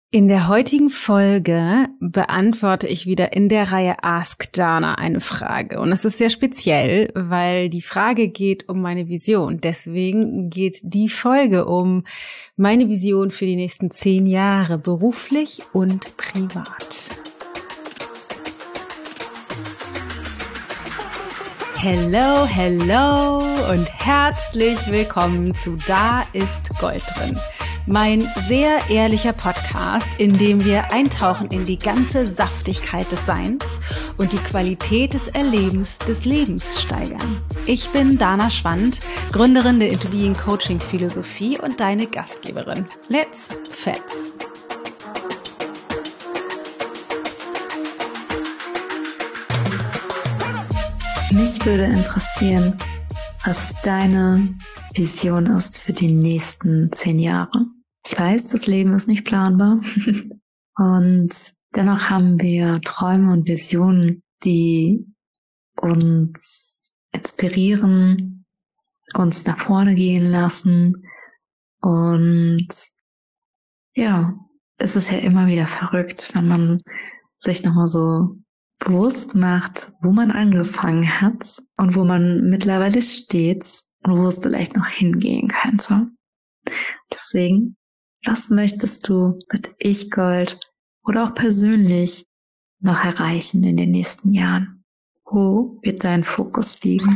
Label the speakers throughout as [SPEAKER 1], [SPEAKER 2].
[SPEAKER 1] In der heutigen Folge beantworte ich wieder in der Reihe Ask Dana eine Frage. Und es ist sehr speziell, weil die Frage geht um meine Vision. Deswegen geht die Folge um meine Vision für die nächsten 10 Jahre, beruflich und privat. Hello und herzlich willkommen zu Da ist Gold drin. Mein sehr ehrlicher Podcast, in dem wir eintauchen in die ganze Saftigkeit des Seins und die Qualität des Erlebens des Lebens steigern. Ich bin Dana Schwand, Gründerin der Into Being Coaching Philosophie und deine Gastgeberin. Let's Fetz!
[SPEAKER 2] Mich würde interessieren, was deine Vision ist für die nächsten 10 Jahre. Ich weiß, das Leben ist nicht planbar und dennoch haben wir Träume und Visionen, die uns inspirieren, uns nach vorne gehen lassen und ja, es ist ja immer wieder verrückt, wenn man sich nochmal so bewusst macht, wo man angefangen hat und wo man mittlerweile steht und wo es vielleicht noch hingehen könnte. Deswegen, was möchtest du mit Ich Gold oder auch persönlich noch erreichen in den nächsten Jahren? Wo wird dein Fokus liegen?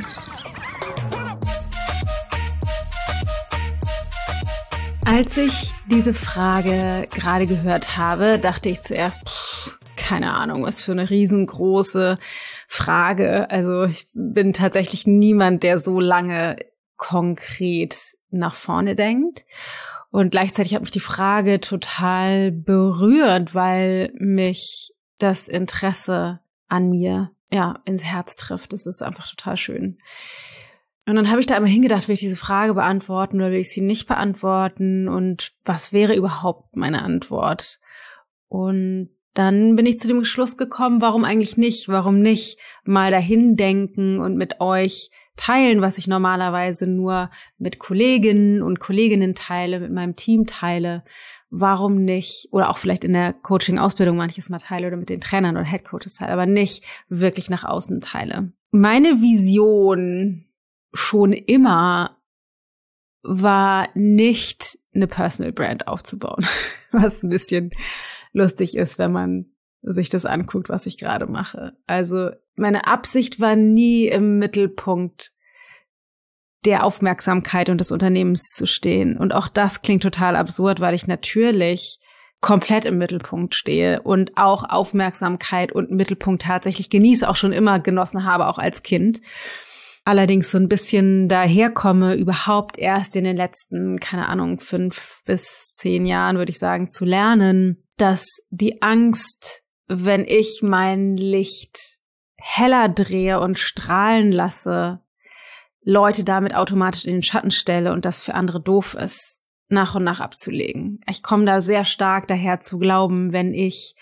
[SPEAKER 1] Als ich diese Frage gerade gehört habe, dachte ich zuerst, keine Ahnung, was für eine riesengroße Frage. Also ich bin tatsächlich niemand, der so lange konkret nach vorne denkt. Und gleichzeitig hat mich die Frage total berührt, weil mich das Interesse an mir ins Herz trifft. Das ist einfach total schön. Und dann habe ich da einmal hingedacht, will ich diese Frage beantworten oder will ich sie nicht beantworten und was wäre überhaupt meine Antwort? Und dann bin ich zu dem Schluss gekommen, warum eigentlich nicht? Warum nicht mal dahin denken und mit euch teilen, was ich normalerweise nur mit Kolleginnen und Kolleginnen teile, mit meinem Team teile. Warum nicht? Oder auch vielleicht in der Coaching-Ausbildung manches Mal teile oder mit den Trainern oder Headcoaches teile, aber nicht wirklich nach außen teile. Meine Vision schon immer war nicht eine Personal Brand aufzubauen, was ein bisschen lustig ist, wenn man sich das anguckt, was ich gerade mache. Also meine Absicht war nie im Mittelpunkt der Aufmerksamkeit und des Unternehmens zu stehen. Und auch das klingt total absurd, weil ich natürlich komplett im Mittelpunkt stehe und auch Aufmerksamkeit und Mittelpunkt tatsächlich genieße, auch schon immer genossen habe, auch als Kind. Allerdings so ein bisschen daherkomme, überhaupt erst in den letzten, 5 bis 10 Jahren, würde ich sagen, zu lernen, dass die Angst, wenn ich mein Licht heller drehe und strahlen lasse, Leute damit automatisch in den Schatten stelle und das für andere doof ist, nach und nach abzulegen. Ich komme da sehr stark daher zu glauben, wenn ich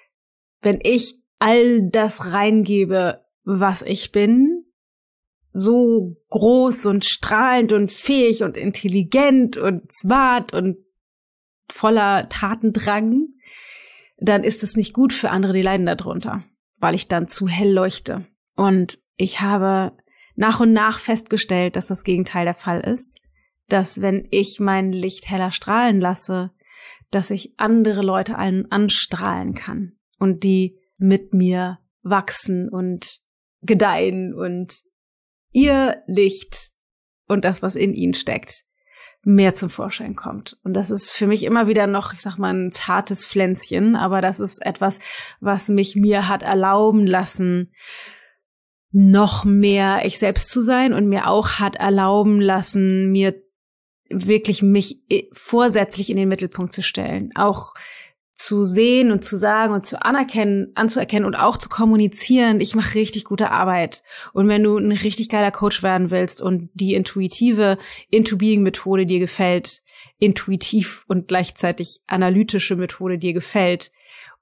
[SPEAKER 1] all das reingebe, was ich bin, so groß und strahlend und fähig und intelligent und smart und voller Tatendrang, dann ist es nicht gut für andere, die leiden darunter, weil ich dann zu hell leuchte. Und ich habe nach und nach festgestellt, dass das Gegenteil der Fall ist, dass wenn ich mein Licht heller strahlen lasse, dass ich andere Leute allen anstrahlen kann und die mit mir wachsen und gedeihen und ihr Licht und das, was in ihnen steckt, mehr zum Vorschein kommt. Und das ist für mich immer wieder noch, ich sag mal, ein zartes Pflänzchen, aber das ist etwas, was mir hat erlauben lassen, noch mehr ich selbst zu sein und mir auch hat erlauben lassen, mir wirklich mich vorsätzlich in den Mittelpunkt zu stellen. Auch zu sehen und zu sagen und anzuerkennen und auch zu kommunizieren, ich mache richtig gute Arbeit. Und wenn du ein richtig geiler Coach werden willst und die intuitive Into-Being-Methode dir gefällt, intuitiv und gleichzeitig analytische Methode dir gefällt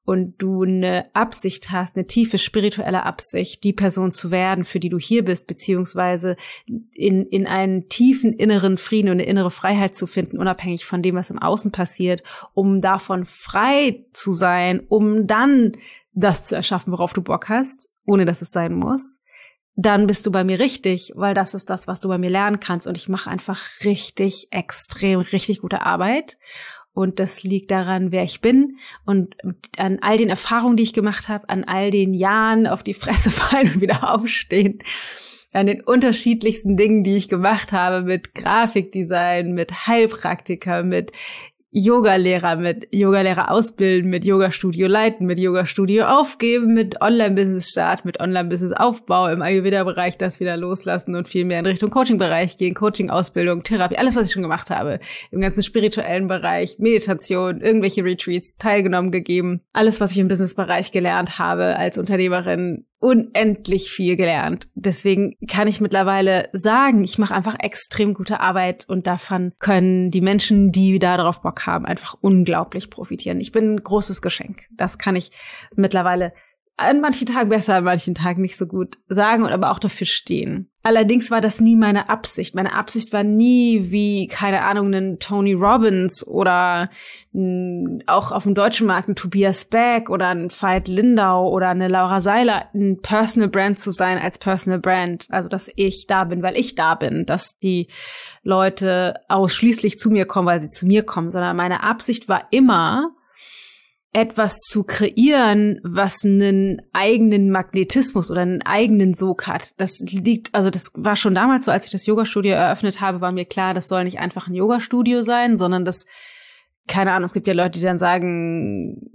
[SPEAKER 1] und du eine Absicht hast, eine tiefe spirituelle Absicht, die Person zu werden, für die du hier bist, beziehungsweise in einen tiefen inneren Frieden und eine innere Freiheit zu finden, unabhängig von dem, was im Außen passiert, um davon frei zu sein, um dann das zu erschaffen, worauf du Bock hast, ohne dass es sein muss, dann bist du bei mir richtig, weil das ist das, was du bei mir lernen kannst. Und ich mache einfach richtig gute Arbeit. Und das liegt daran, wer ich bin und an all den Erfahrungen, die ich gemacht habe, an all den Jahren auf die Fresse fallen und wieder aufstehen, an den unterschiedlichsten Dingen, die ich gemacht habe, mit Grafikdesign, mit Heilpraktiker, mit Yogalehrer, mit Yogalehrer ausbilden, mit Yogastudio leiten, mit Yogastudio aufgeben, mit Online-Business Start, mit Online-Business Aufbau im Ayurveda-Bereich, das wieder loslassen und viel mehr in Richtung Coaching-Bereich gehen, Coaching-Ausbildung, Therapie, alles, was ich schon gemacht habe, im ganzen spirituellen Bereich, Meditation, irgendwelche Retreats, teilgenommen, gegeben, alles, was ich im Business-Bereich gelernt habe als Unternehmerin, unendlich viel gelernt. Deswegen kann ich mittlerweile sagen, ich mache einfach extrem gute Arbeit und davon können die Menschen, die da drauf Bock haben, einfach unglaublich profitieren. Ich bin ein großes Geschenk. Das kann ich mittlerweile an manchen Tagen besser, an manchen Tagen nicht so gut sagen und aber auch dafür stehen. Allerdings war das nie meine Absicht. Meine Absicht war nie wie, keine Ahnung, einen Tony Robbins oder auch auf dem deutschen Markt ein Tobias Beck oder ein Veit Lindau oder eine Laura Seiler, ein Personal Brand zu sein als Personal Brand. Also, dass ich da bin, weil ich da bin, dass die Leute ausschließlich zu mir kommen, weil sie zu mir kommen, sondern meine Absicht war immer, etwas zu kreieren, was einen eigenen Magnetismus oder einen eigenen Sog hat. Das war schon damals so, als ich das Yogastudio eröffnet habe, war mir klar, das soll nicht einfach ein Yogastudio sein, sondern das, keine Ahnung, es gibt ja Leute, die dann sagen,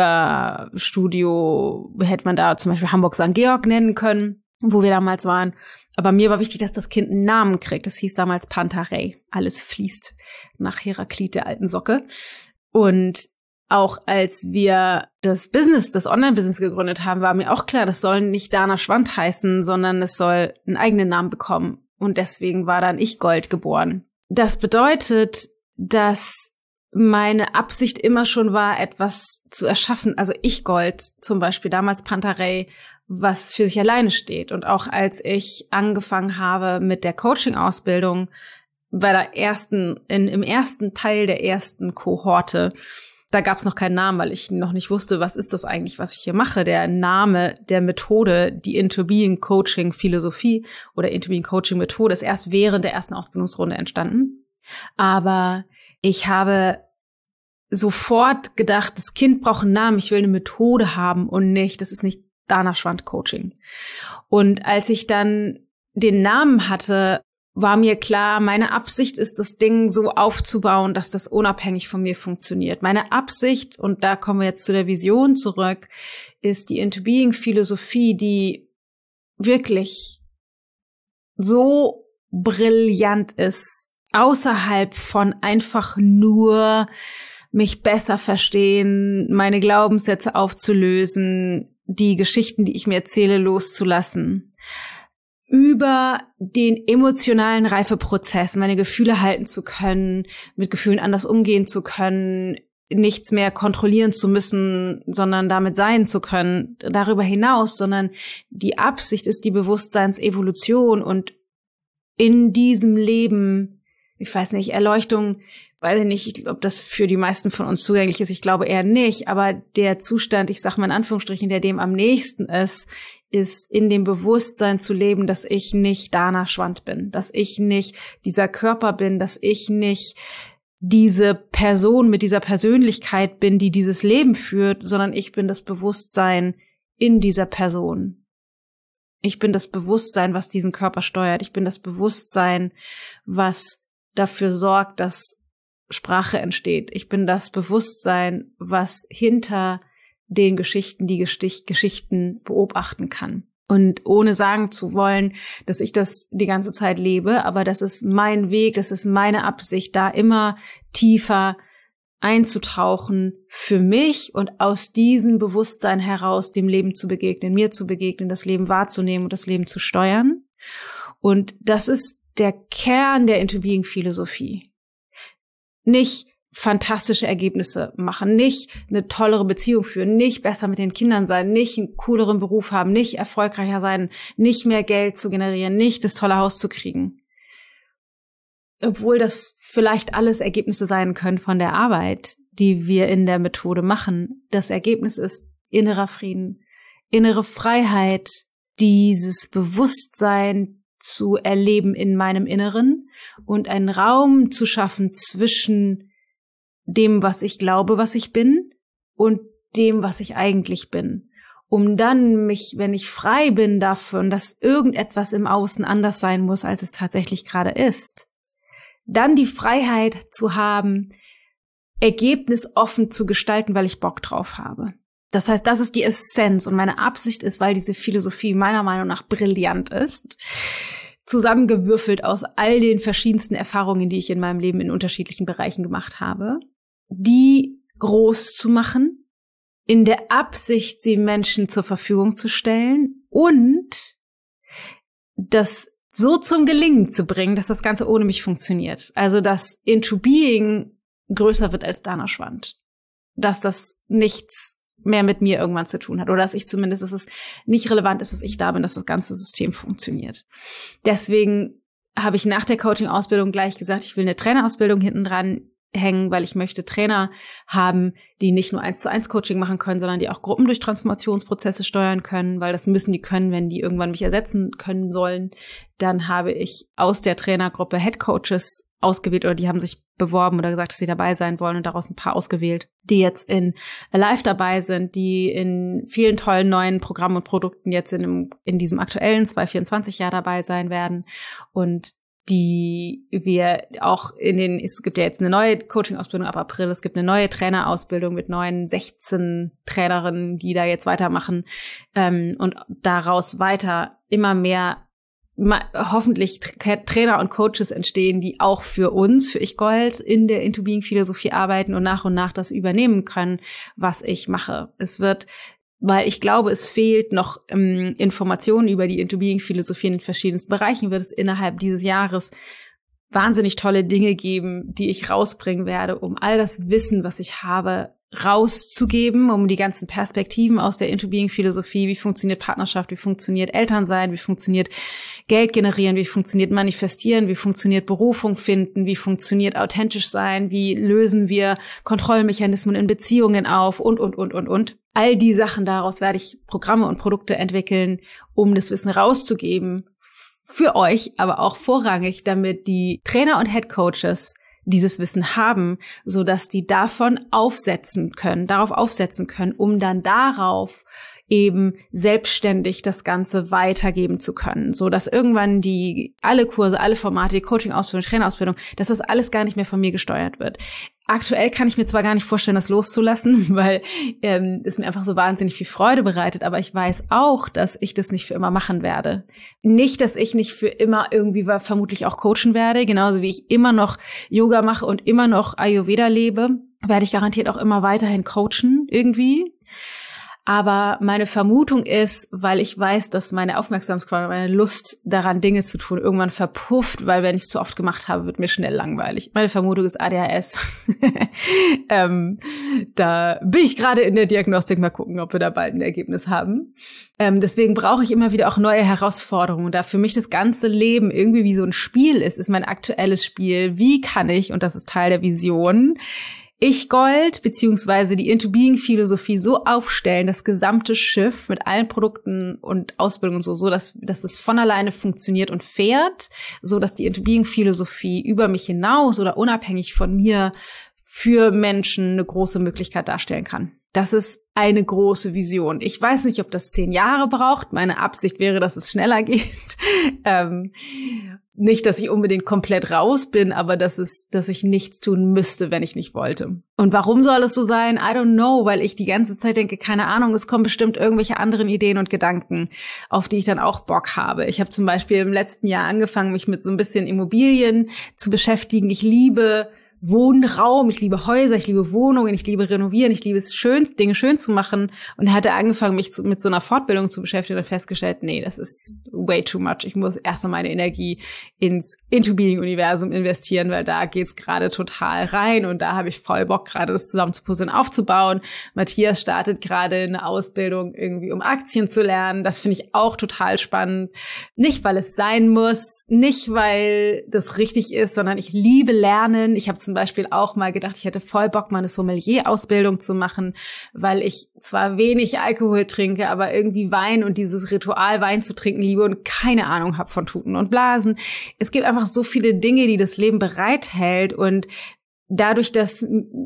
[SPEAKER 1] Yogastudio hätte man da zum Beispiel Hamburg St. Georg nennen können, wo wir damals waren. Aber mir war wichtig, dass das Kind einen Namen kriegt. Das hieß damals Pantarei. Alles fließt nach Heraklit, der alten Socke. Und auch als wir das Online-Business gegründet haben, war mir auch klar, das soll nicht Dana Schwand heißen, sondern es soll einen eigenen Namen bekommen. Und deswegen war dann Ich Gold geboren. Das bedeutet, dass meine Absicht immer schon war, etwas zu erschaffen. Also Ich Gold, zum Beispiel damals Pantarei, was für sich alleine steht. Und auch als ich angefangen habe mit der Coaching-Ausbildung, im ersten Teil der ersten Kohorte, da gab es noch keinen Namen, weil ich noch nicht wusste, was ist das eigentlich, was ich hier mache. Der Name der Methode, die Into Being Coaching Philosophie oder Into Being Coaching Methode, ist erst während der ersten Ausbildungsrunde entstanden. Aber ich habe sofort gedacht, das Kind braucht einen Namen, ich will eine Methode haben und nicht, das ist nicht Dana Schwand Coaching. Und als ich dann den Namen hatte, war mir klar, meine Absicht ist, das Ding so aufzubauen, dass das unabhängig von mir funktioniert. Meine Absicht, und da kommen wir jetzt zu der Vision zurück, ist die Into Being Philosophie, die wirklich so brillant ist, außerhalb von einfach nur mich besser verstehen, meine Glaubenssätze aufzulösen, die Geschichten, die ich mir erzähle, loszulassen. Über den emotionalen Reifeprozess, meine Gefühle halten zu können, mit Gefühlen anders umgehen zu können, nichts mehr kontrollieren zu müssen, sondern damit sein zu können, darüber hinaus, sondern die Absicht ist die Bewusstseinsevolution und in diesem Leben, ich weiß nicht, Erleuchtung, weiß ich nicht, ob das für die meisten von uns zugänglich ist, ich glaube eher nicht, aber der Zustand, ich sag mal in Anführungsstrichen, der dem am nächsten ist in dem Bewusstsein zu leben, dass ich nicht Dana Schwand bin, dass ich nicht dieser Körper bin, dass ich nicht diese Person mit dieser Persönlichkeit bin, die dieses Leben führt, sondern ich bin das Bewusstsein in dieser Person. Ich bin das Bewusstsein, was diesen Körper steuert. Ich bin das Bewusstsein, was dafür sorgt, dass Sprache entsteht. Ich bin das Bewusstsein, was hinter den Geschichten, die Geschichten beobachten kann. Und ohne sagen zu wollen, dass ich das die ganze Zeit lebe, aber das ist mein Weg, das ist meine Absicht, da immer tiefer einzutauchen für mich und aus diesem Bewusstsein heraus dem Leben zu begegnen, mir zu begegnen, das Leben wahrzunehmen und das Leben zu steuern. Und das ist der Kern der Into Being Philosophie. Nicht fantastische Ergebnisse machen, nicht eine tollere Beziehung führen, nicht besser mit den Kindern sein, nicht einen cooleren Beruf haben, nicht erfolgreicher sein, nicht mehr Geld zu generieren, nicht das tolle Haus zu kriegen. Obwohl das vielleicht alles Ergebnisse sein können von der Arbeit, die wir in der Methode machen. Das Ergebnis ist innerer Frieden, innere Freiheit, dieses Bewusstsein zu erleben in meinem Inneren und einen Raum zu schaffen zwischen dem, was ich glaube, was ich bin, und dem, was ich eigentlich bin. Um dann mich, wenn ich frei bin davon, dass irgendetwas im Außen anders sein muss, als es tatsächlich gerade ist, dann die Freiheit zu haben, ergebnisoffen zu gestalten, weil ich Bock drauf habe. Das heißt, das ist die Essenz und meine Absicht ist, weil diese Philosophie meiner Meinung nach brillant ist, zusammengewürfelt aus all den verschiedensten Erfahrungen, die ich in meinem Leben in unterschiedlichen Bereichen gemacht habe, die groß zu machen, in der Absicht, sie Menschen zur Verfügung zu stellen und das so zum Gelingen zu bringen, dass das Ganze ohne mich funktioniert. Also, dass Into Being größer wird als Dana Schwand. Dass das nichts mehr mit mir irgendwann zu tun hat. Oder dass ich zumindest, dass es nicht relevant ist, dass ich da bin, dass das ganze System funktioniert. Deswegen habe ich nach der Coaching-Ausbildung gleich gesagt, ich will eine Trainerausbildung hinten dran hängen, weil ich möchte Trainer haben, die nicht nur 1:1 Coaching machen können, sondern die auch Gruppen durch Transformationsprozesse steuern können, weil das müssen die können, wenn die irgendwann mich ersetzen können sollen. Dann habe ich aus der Trainergruppe Head Coaches ausgewählt oder die haben sich beworben oder gesagt, dass sie dabei sein wollen und daraus ein paar ausgewählt, die jetzt in Alive dabei sind, die in vielen tollen neuen Programmen und Produkten jetzt in diesem aktuellen 2024-Jahr dabei sein werden und die wir auch es gibt ja jetzt eine neue Coaching-Ausbildung ab April, es gibt eine neue Trainerausbildung mit neuen 16 Trainerinnen, die da jetzt weitermachen und daraus weiter immer mehr hoffentlich Trainer und Coaches entstehen, die auch für uns, für Ich Gold, in der Into Being Philosophie arbeiten und nach das übernehmen können, was ich mache. Es wird, weil ich glaube, es fehlt noch Informationen über die Into Being Philosophie in den verschiedensten Bereichen, wird es innerhalb dieses Jahres wahnsinnig tolle Dinge geben, die ich rausbringen werde, um all das Wissen, was ich habe, rauszugeben, um die ganzen Perspektiven aus der Into Being Philosophie, wie funktioniert Partnerschaft, wie funktioniert Elternsein, wie funktioniert Geld generieren, wie funktioniert manifestieren, wie funktioniert Berufung finden, wie funktioniert authentisch sein, wie lösen wir Kontrollmechanismen in Beziehungen auf und. All die Sachen, daraus werde ich Programme und Produkte entwickeln, um das Wissen rauszugeben für euch, aber auch vorrangig, damit die Trainer und Head Coaches dieses Wissen haben, so dass die darauf aufsetzen können, um dann darauf eben selbstständig das Ganze weitergeben zu können, so dass irgendwann alle Kurse, alle Formate, die Coaching-Ausbildung, Trainerausbildung, dass das alles gar nicht mehr von mir gesteuert wird. Aktuell kann ich mir zwar gar nicht vorstellen, das loszulassen, weil es mir einfach so wahnsinnig viel Freude bereitet, aber ich weiß auch, dass ich das nicht für immer machen werde. Nicht, dass ich nicht für immer irgendwie vermutlich auch coachen werde, genauso wie ich immer noch Yoga mache und immer noch Ayurveda lebe, werde ich garantiert auch immer weiterhin coachen irgendwie. Aber meine Vermutung ist, weil ich weiß, dass meine Aufmerksamkeit, meine Lust daran, Dinge zu tun, irgendwann verpufft, weil wenn ich es zu oft gemacht habe, wird mir schnell langweilig. Meine Vermutung ist ADHS. Da bin ich gerade in der Diagnostik, mal gucken, ob wir da bald ein Ergebnis haben. Deswegen brauche ich immer wieder auch neue Herausforderungen. Da für mich das ganze Leben irgendwie wie so ein Spiel ist mein aktuelles Spiel. Wie kann ich, und das ist Teil der Vision, Ich Gold beziehungsweise die Into Being Philosophie so aufstellen, das gesamte Schiff mit allen Produkten und Ausbildungen und so dass es von alleine funktioniert und fährt, so dass die Into Being Philosophie über mich hinaus oder unabhängig von mir für Menschen eine große Möglichkeit darstellen kann. Das ist eine große Vision. Ich weiß nicht, ob das 10 Jahre braucht. Meine Absicht wäre, dass es schneller geht. Nicht, dass ich unbedingt komplett raus bin, aber dass ich nichts tun müsste, wenn ich nicht wollte. Und warum soll es so sein? I don't know, weil ich die ganze Zeit denke, keine Ahnung, es kommen bestimmt irgendwelche anderen Ideen und Gedanken, auf die ich dann auch Bock habe. Ich habe zum Beispiel im letzten Jahr angefangen, mich mit so ein bisschen Immobilien zu beschäftigen. Ich liebe Wohnraum, ich liebe Häuser, ich liebe Wohnungen, ich liebe Renovieren, ich liebe es Dinge schön zu machen und hatte angefangen, mich mit so einer Fortbildung zu beschäftigen und festgestellt, nee, das ist way too much. Ich muss erstmal meine Energie ins Into-Being-Universum investieren, weil da geht's gerade total rein und da habe ich voll Bock, gerade das zusammen zu puzzeln, aufzubauen. Matthias startet gerade eine Ausbildung irgendwie, um Aktien zu lernen. Das finde ich auch total spannend. Nicht, weil es sein muss, nicht, weil das richtig ist, sondern ich liebe Lernen. Ich habe zum Beispiel auch mal gedacht, ich hätte voll Bock, mal eine Sommelier-Ausbildung zu machen, weil ich zwar wenig Alkohol trinke, aber irgendwie Wein und dieses Ritual, Wein zu trinken, liebe und keine Ahnung habe von Tuten und Blasen. Es gibt einfach so viele Dinge, die das Leben bereithält und dadurch, dass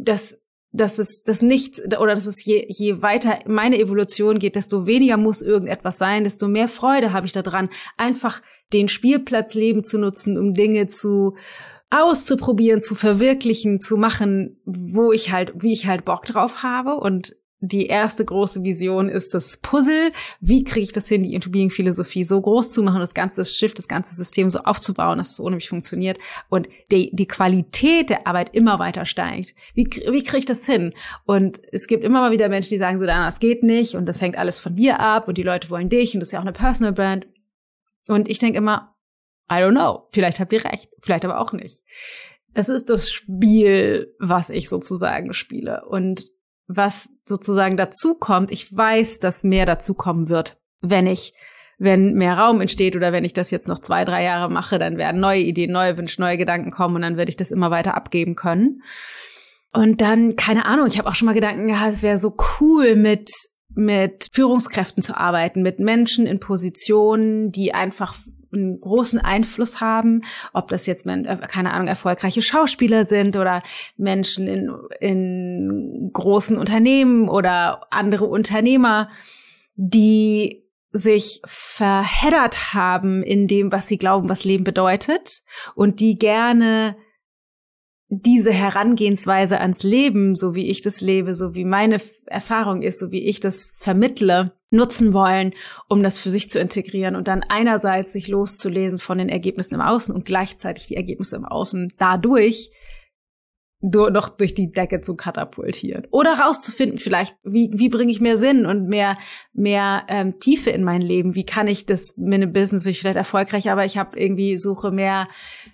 [SPEAKER 1] es nichts oder dass es je weiter meine Evolution geht, desto weniger muss irgendetwas sein, desto mehr Freude habe ich daran, einfach den Spielplatz Leben zu nutzen, um Dinge auszuprobieren, zu verwirklichen, zu machen, wie ich halt Bock drauf habe. Und die erste große Vision ist das Puzzle. Wie kriege ich das hin, die Into-Being-Philosophie so groß zu machen, das ganze Schiff, das ganze System so aufzubauen, dass es so ohne mich funktioniert und die Qualität der Arbeit immer weiter steigt. Wie kriege ich das hin? Und es gibt immer mal wieder Menschen, die sagen so, das geht nicht und das hängt alles von dir ab und die Leute wollen dich und das ist ja auch eine Personal Brand. Und ich denke immer, I don't know, vielleicht habt ihr recht, vielleicht aber auch nicht. Das ist das Spiel, was ich sozusagen spiele. Und was sozusagen dazu kommt, ich weiß, dass mehr dazu kommen wird, wenn mehr Raum entsteht oder wenn ich das jetzt noch 2-3 Jahre mache, dann werden neue Ideen, neue Wünsche, neue Gedanken kommen und dann werde ich das immer weiter abgeben können. Und dann, keine Ahnung, ich habe auch schon mal Gedanken gehabt, es wäre so cool, mit Führungskräften zu arbeiten, mit Menschen in Positionen, die einfach einen großen Einfluss haben, ob das jetzt, keine Ahnung, erfolgreiche Schauspieler sind oder Menschen in großen Unternehmen oder andere Unternehmer, die sich verheddert haben in dem, was sie glauben, was Leben bedeutet und die gerne diese Herangehensweise ans Leben, so wie ich das lebe, so wie meine Erfahrung ist, so wie ich das vermittle, nutzen wollen, um das für sich zu integrieren und dann einerseits sich loszulesen von den Ergebnissen im Außen und gleichzeitig die Ergebnisse im Außen dadurch noch durch die Decke zu katapultieren. Oder rauszufinden vielleicht, wie bringe ich mehr Sinn und mehr Tiefe in mein Lem? Wie kann ich das mit einem Business, bin ich vielleicht erfolgreich, aber ich habe irgendwie suche mehr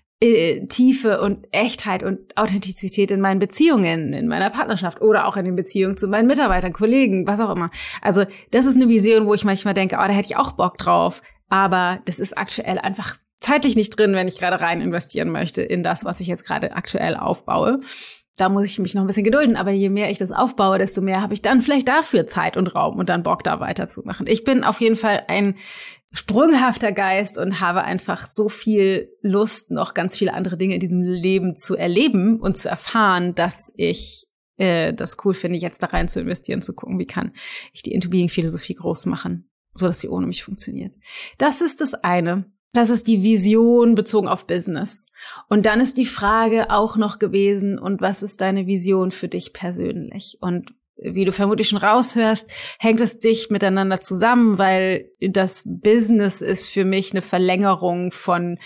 [SPEAKER 1] Tiefe und Echtheit und Authentizität in meinen Beziehungen, in meiner Partnerschaft oder auch in den Beziehungen zu meinen Mitarbeitern, Kollegen, was auch immer. Also das ist eine Vision, wo ich manchmal denke, da hätte ich auch Bock drauf, aber das ist aktuell einfach zeitlich nicht drin, wenn ich gerade rein investieren möchte in das, was ich jetzt gerade aktuell aufbaue. Da muss ich mich noch ein bisschen gedulden, aber je mehr ich das aufbaue, desto mehr habe ich dann vielleicht dafür Zeit und Raum und dann Bock, da weiterzumachen. Ich bin auf jeden Fall ein sprunghafter Geist und habe einfach so viel Lust, noch ganz viele andere Dinge in diesem Leben zu erleben und zu erfahren, dass ich das cool finde, jetzt da rein zu investieren, zu gucken, wie kann ich die Into-Being-Philosophie groß machen, so dass sie ohne mich funktioniert. Das ist das eine. Das ist die Vision bezogen auf Business. Und dann ist die Frage auch noch gewesen, und was ist deine Vision für dich persönlich? Und wie du vermutlich schon raushörst, hängt es dicht miteinander zusammen, weil das Business ist für mich eine Verlängerung von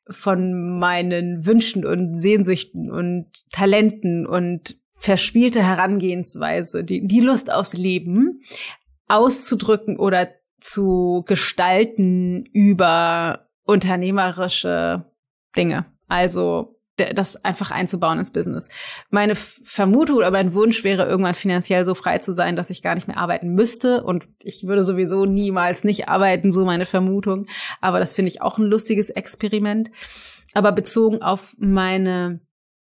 [SPEAKER 1] meinen Wünschen und Sehnsüchten und Talenten und verspielte Herangehensweise, die Lust aufs Leben auszudrücken oder zu gestalten über unternehmerische Dinge. Also das einfach einzubauen ins Business. Meine Vermutung oder mein Wunsch wäre, irgendwann finanziell so frei zu sein, dass ich gar nicht mehr arbeiten müsste. Und ich würde sowieso niemals nicht arbeiten, so meine Vermutung. Aber das finde ich auch ein lustiges Experiment. Aber bezogen auf meine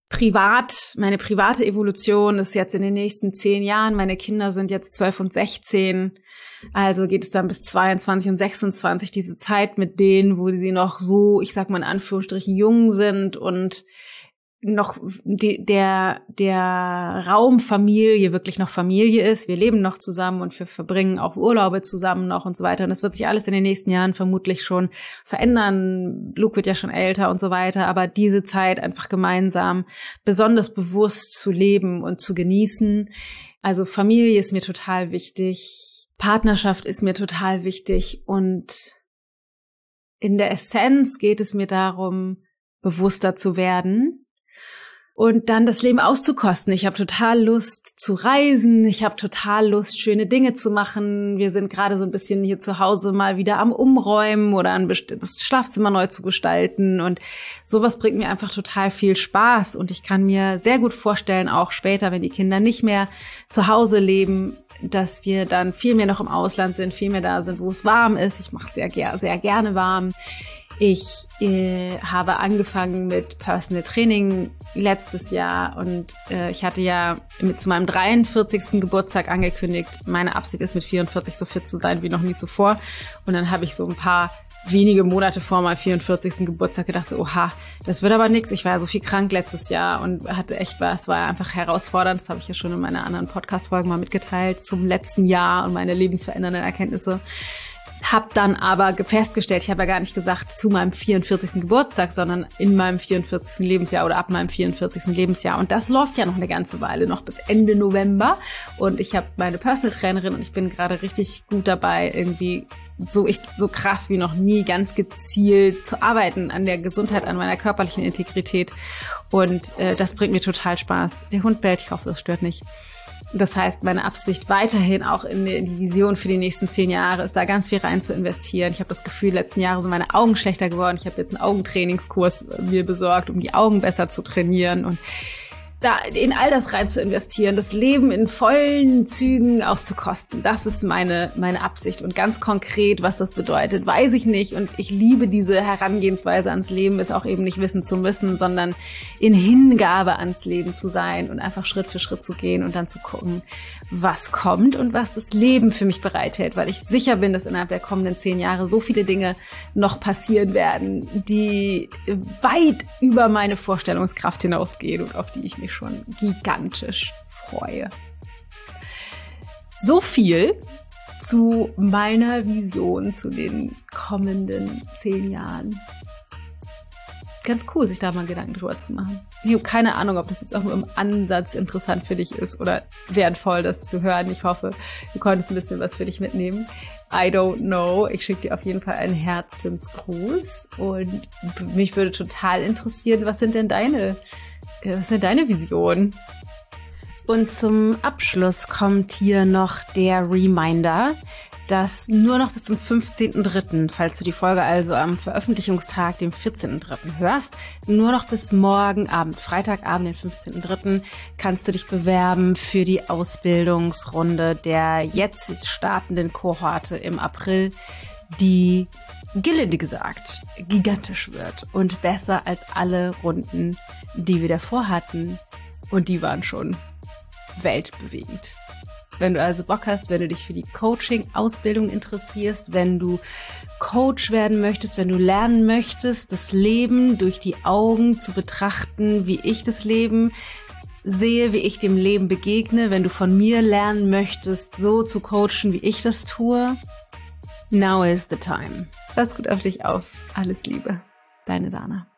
[SPEAKER 1] private Evolution ist jetzt in den nächsten 10 Jahren. Meine Kinder sind jetzt 12 und 16. Also geht es dann bis 22 und 26, diese Zeit mit denen, wo sie noch so, ich sag mal in Anführungsstrichen, jung sind und noch der Raum Familie wirklich noch Familie ist. Wir leben noch zusammen und wir verbringen auch Urlaube zusammen noch und so weiter. Und das wird sich alles in den nächsten Jahren vermutlich schon verändern. Luke wird ja schon älter und so weiter. Aber diese Zeit einfach gemeinsam besonders bewusst zu leben und zu genießen. Also Familie ist mir total wichtig. Partnerschaft ist mir total wichtig. Und in der Essenz geht es mir darum, bewusster zu werden und dann das Leben auszukosten. Ich habe total Lust zu reisen. Ich habe total Lust, schöne Dinge zu machen. Wir sind gerade so ein bisschen hier zu Hause mal wieder am Umräumen oder das Schlafzimmer neu zu gestalten. Und sowas bringt mir einfach total viel Spaß. Und ich kann mir sehr gut vorstellen, auch später, wenn die Kinder nicht mehr zu Hause leben, dass wir dann viel mehr noch im Ausland sind, viel mehr da sind, wo es warm ist. Ich mache sehr gerne warm. Ich habe angefangen mit Personal Training letztes Jahr und ich hatte ja zu meinem 43. Geburtstag angekündigt, meine Absicht ist, mit 44 so fit zu sein wie noch nie zuvor. Und dann habe ich so ein paar wenige Monate vor meinem 44. Geburtstag gedacht, so, oha, das wird aber nix. Ich war ja so viel krank letztes Jahr und es war einfach herausfordernd. Das habe ich ja schon in meiner anderen Podcast-Folge mal mitgeteilt zum letzten Jahr und meine lebensverändernden Erkenntnisse. Hab dann aber festgestellt, ich habe ja gar nicht gesagt zu meinem 44. Geburtstag, sondern in meinem 44. Lebensjahr oder ab meinem 44. Lebensjahr. Und das läuft ja noch eine ganze Weile, noch bis Ende November. Und ich habe meine Personal Trainerin und ich bin gerade richtig gut dabei, irgendwie so krass wie noch nie, ganz gezielt zu arbeiten an der Gesundheit, an meiner körperlichen Integrität. Und das bringt mir total Spaß. Der Hund bellt, ich hoffe, das stört nicht. Das heißt, meine Absicht weiterhin auch in die Vision für die nächsten 10 Jahre ist, da ganz viel rein zu investieren. Ich habe das Gefühl, die letzten Jahre sind meine Augen schlechter geworden. Ich habe jetzt einen Augentrainingskurs mir besorgt, um die Augen besser zu trainieren und da in all das rein zu investieren, das Leben in vollen Zügen auszukosten. Das ist meine Absicht. Und ganz konkret, was das bedeutet, weiß ich nicht. Und ich liebe diese Herangehensweise ans Leben, ist auch eben nicht wissen zu müssen, sondern in Hingabe ans Leben zu sein und einfach Schritt für Schritt zu gehen und dann zu gucken, was kommt und was das Leben für mich bereithält. Weil ich sicher bin, dass innerhalb der kommenden 10 Jahre so viele Dinge noch passieren werden, die weit über meine Vorstellungskraft hinausgehen und auf die ich mich schon gigantisch freue. So viel zu meiner Vision zu den kommenden 10 Jahren. Ganz cool, sich da mal Gedanken drüber zu machen. Ich habe keine Ahnung, ob das jetzt auch nur im Ansatz interessant für dich ist oder wertvoll, das zu hören. Ich hoffe, du konntest ein bisschen was für dich mitnehmen. I don't know. Ich schicke dir auf jeden Fall einen Herzensgruß und mich würde total interessieren, was sind deine Visionen? Und zum Abschluss kommt hier noch der Reminder, dass nur noch bis zum 15.03., falls du die Folge also am Veröffentlichungstag, dem 14.03. hörst, nur noch bis morgen Abend, Freitagabend, den 15.03., kannst du dich bewerben für die Ausbildungsrunde der jetzt startenden Kohorte im April, die, gelinde gesagt, gigantisch wird und besser als alle Runden, die wir davor hatten. Und die waren schon weltbewegend. Wenn du also Bock hast, wenn du dich für die Coaching-Ausbildung interessierst, wenn du Coach werden möchtest, wenn du lernen möchtest, das Leben durch die Augen zu betrachten, wie ich das Leben sehe, wie ich dem Leben begegne, wenn du von mir lernen möchtest, so zu coachen, wie ich das tue, now is the time. Pass gut auf dich auf. Alles Liebe. Deine Dana.